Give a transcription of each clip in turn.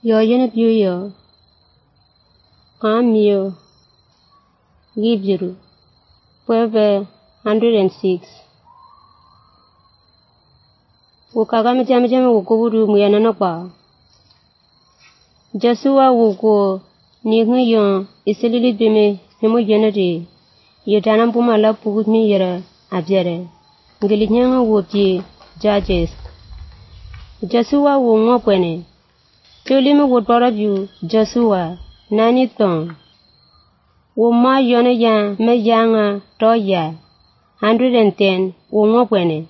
Your unit view, you, give you, 106. Ukagame jame ukuburu muyana nokpa. Joshua wuko ni yon isilili bime hemo yenere. Yedana pumala pugmi yera abyere. Ngilinyanga wopi judges. Joshua wo ngopwene. Chulime would borrow you, Joshua, nani thong. Wo ma yona ya me yanga toya. 110 wo ngopwene.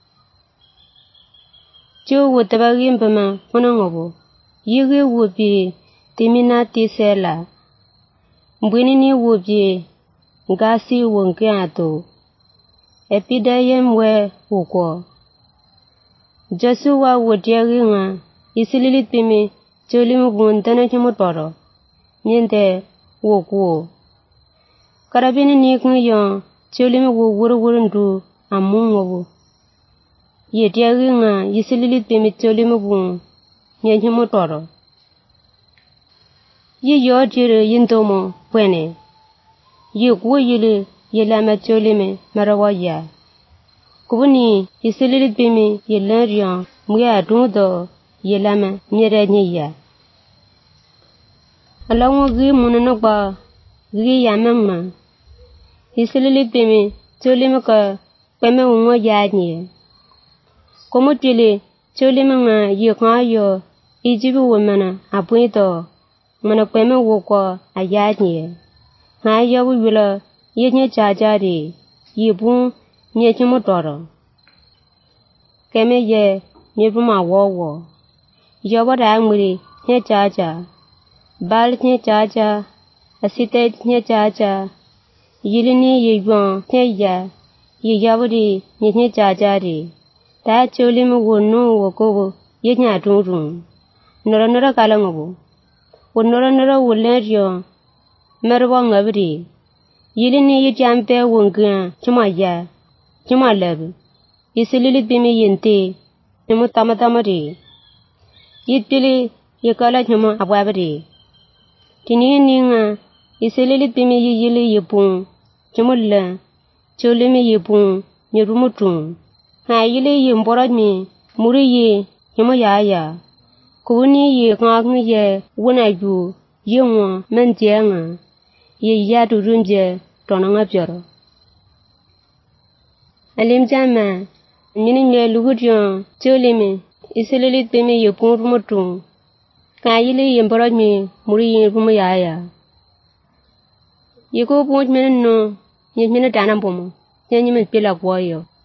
Chu would tabagim bama funangobo. Yigi would be timina tisela. Mbwinini would be gasi wonkiato. Epidayem we uko. Joshua would yaginga. Isililit pimi chulimu buntana chumutoro. Niente wokuo. Karabini nikni yon chulimu wurundu amungobu. Yetiagi nga isililit pimi chulimu bun nyechumutoro. Yi yodire yintomo pwene. Yi kuo yili yilama chulime marawaya. Kubuni isililit pimi yilarion muya adundo. Yelama nyere nyiya. Alongo gi munanokba gi yamangma. Isilili pimi chulima ka peme ungo yaadnye. Komutili chulima nga yikayo ijibi wumana apuito mana peme wuko ayaadnye. Nga yawu yula yenye chajari yibu nye chimutoro. Keme ye nyebuma wowo. Yobada angmuri nye chacha, bal nye chacha, asite nye chacha, yilini yibon nye ya, yobadi nye chacha ri. Ta chulimu wunu wakobo ye nya dungrung. Nora kalangobo. Nora wulenrio, merwa ngabri. Yilini yijampe wunga chuma ya, chuma lebu. Isililit bimi yente, nemu tamatamari. Yitpili yikala nyama abwabri. Tini ninga isililit pimi yili yipun chumulla chulimi yipun nyerumutun. Ha yili yimborajmi muri yi nyama yaya. Kuni yi ngagni ye wunaju yingwa menjenga yi yadu rumje tonanga pyoro. Alim jama nini nye lugudyon chulimi isililit pimi yipun rumutun. Ka yili yimborajmi muri yi rumu yaya. Yiko punch mene no nyemene tanampomo. Nyenyeme pila kwa yo.